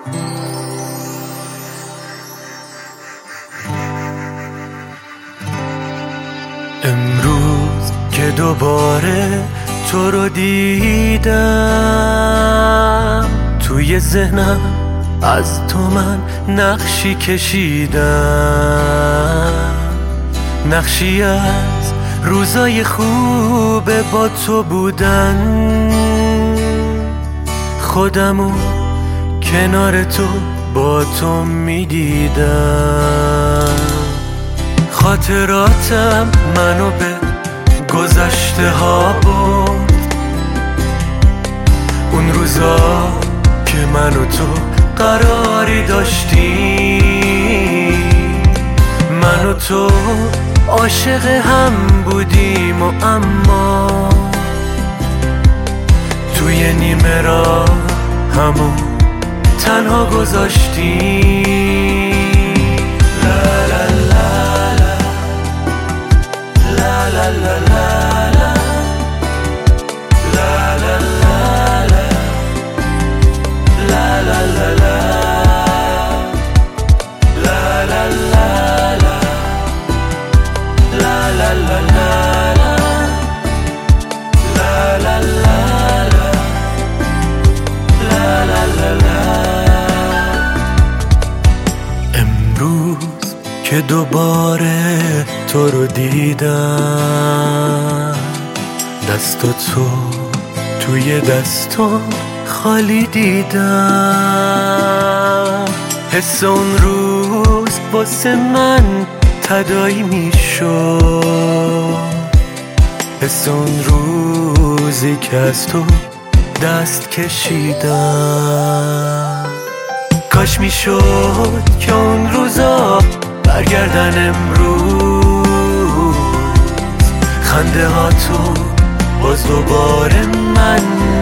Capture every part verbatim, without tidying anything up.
امروز که دوباره تو رو دیدم، توی ذهنم از تو من نقشی کشیدم، نقشی از روزای خوب با تو بودن، خودمو کنار تو با تو میدیدم. خاطراتم منو به گذشته ها برد، اون روزا که من و تو قراری داشتیم، من و تو عاشق هم بودیم و اما توی نیمه راه همو تنها گذاشتیم. لا لا لا لا لا لا لا لا امروز که دوباره تو رو دیدم، دست تو توی دستم خالی دیدم، حس اون روز واسه من تداعی میشد، حس اون روزی که از تو دست کشیدم. کاش میشد که اون روزا برگردن امروز، خنده ها تو باز دوباره من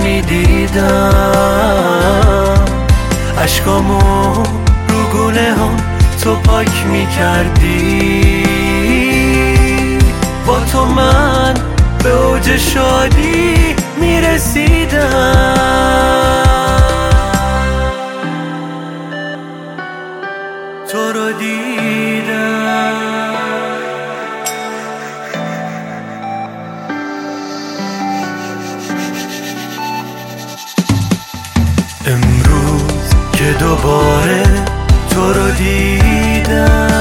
میدیدم، عشقامو رو گونه ها تو پاک میکردی، با تو من به اوج شادی میرسیدم. تو رو دیدم، امروز که دوباره تو رو دیدم،